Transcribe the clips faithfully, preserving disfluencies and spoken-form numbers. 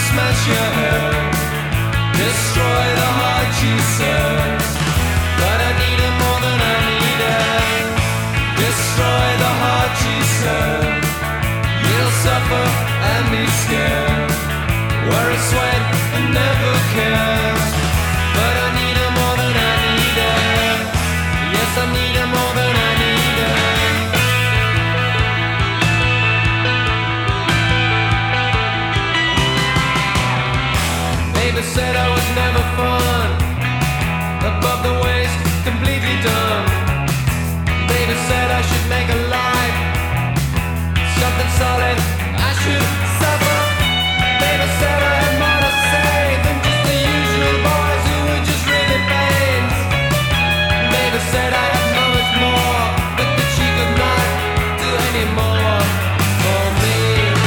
smash your head, destroy the heart, she says. But I need it more than I need it. Destroy the heart, she said. You'll suffer and be scared. Worry, sweat, and never care. But I need it more than I need it. Yes, I need it more than I need it. Baby said I was never fun. Above the waist, completely done. Baby said I should make a life, something solid, I should suffer. Baby said I had more to say than just the usual boys who were just really pains. Baby said I had so much more, but that she could not do any more for me.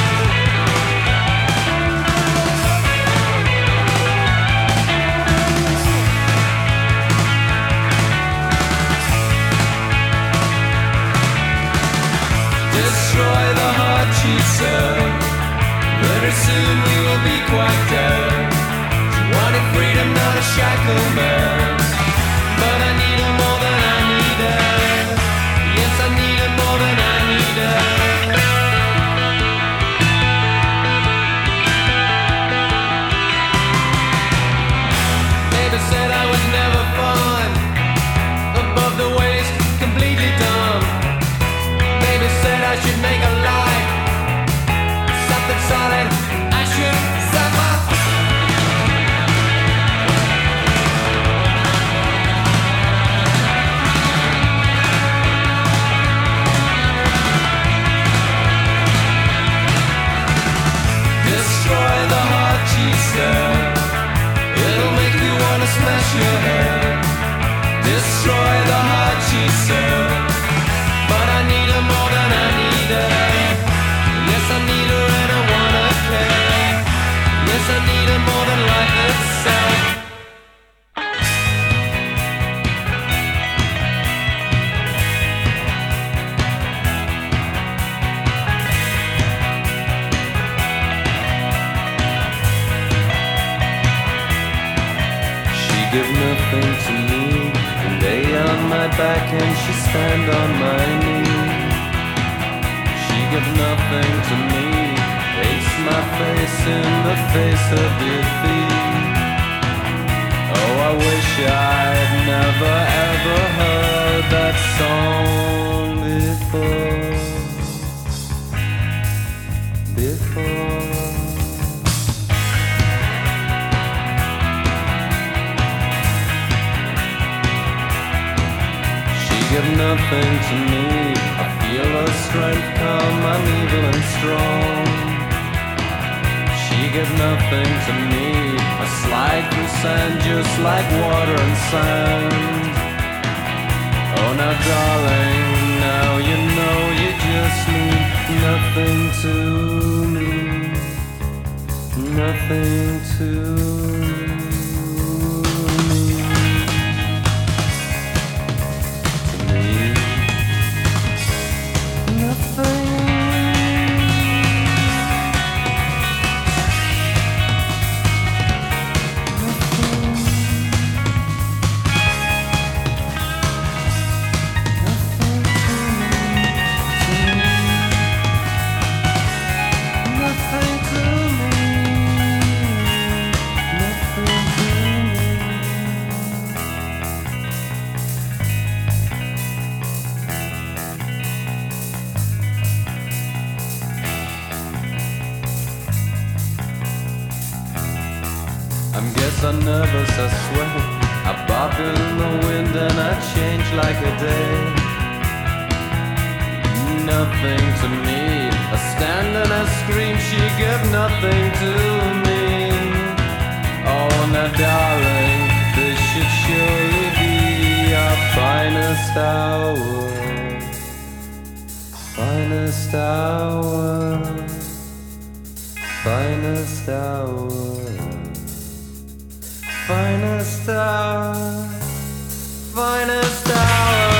Destroy the heart, she said. Very soon we will be quite dead. She wanted freedom, not a shackled man. But I need her more than I need her. Yes, I need her more than I need her. Baby said I was never fun. Above the waist, completely dumb. Baby said I should make a life, something solid, I should suffer. Destroy the heart, she said. It'll make you wanna smash your head. Destroy the heart, she said. But I need her more than I need her. Yes, I need her and I wanna care. Yes, I need her more than life itself. She give nothing to me, lay on my back and she stand on my knee. She give nothing to me, face my face in the face of defeat. Oh, I wish I'd never ever heard that song before. Before. Give nothing to me. I feel her strength come, I'm evil and strong. She give nothing to me. I slide through sand just like water and sand. Oh now darling, now you know you just mean nothing to me. Nothing to me. I'm nervous, I swear. I bob in the wind and I change like a day. Nothing to me. I stand and I scream, she give nothing to me. Oh, now darling, this should surely be our finest hour. Finest hour. Finest hour. Finest hour, finest hour.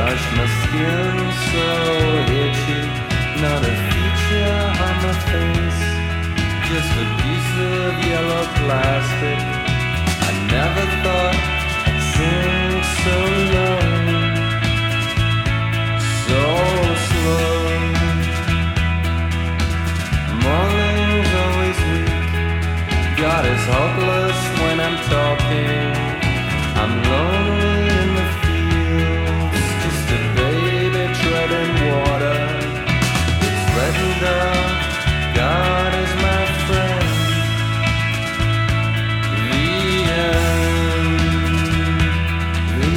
Gosh, my skin's so itchy, not a feature on my face, just a piece of yellow plastic. I never thought I'd sink so low, so slow. Morning's always weak, God is hopeless when I'm talking. I'm lonely in the fields, just a baby treading water. It's threatened up, God is my friend. The end, the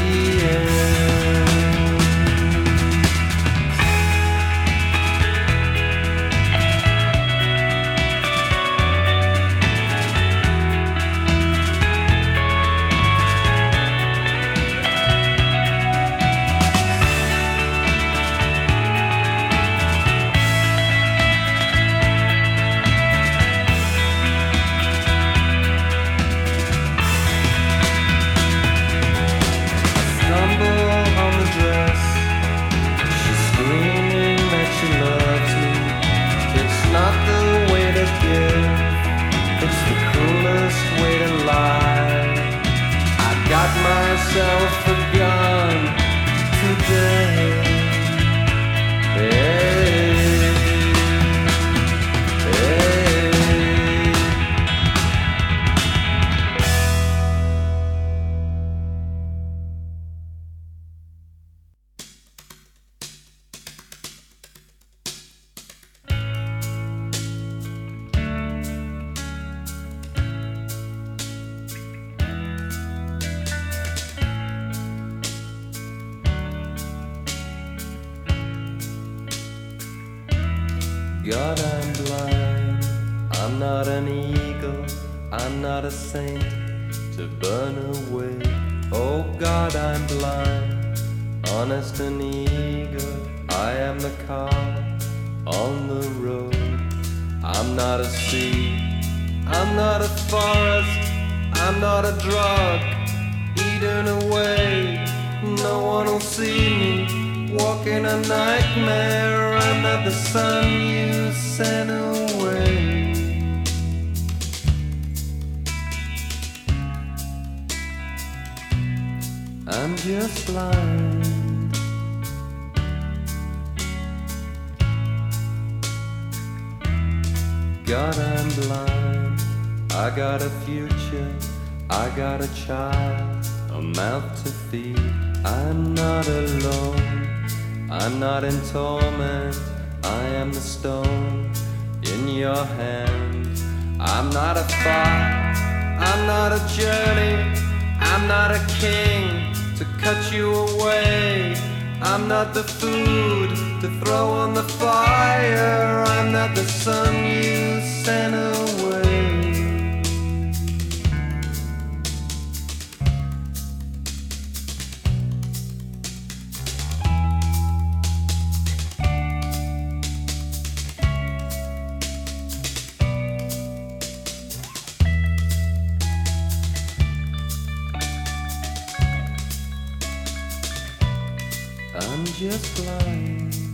myself a gun today. Hey, hey. God, I'm blind, I'm not an eagle, I'm not a saint to burn away. Oh God, I'm blind, honest and eager, I am the car on the road. I'm not a sea, I'm not a forest, I'm not a drug, eaten away. No one will see me, walking a nightmare. I'm not the sun you sent away. I'm just blind. God, I'm blind. I got a future, I got a child, a mouth to feed. I'm not alone, I'm not in torment, I am the stone in your hand. I'm not a thought, I'm not a journey, I'm not a king to cut you away. I'm not the food to throw on the fire, I'm not the sun you sent away. I'm just blind.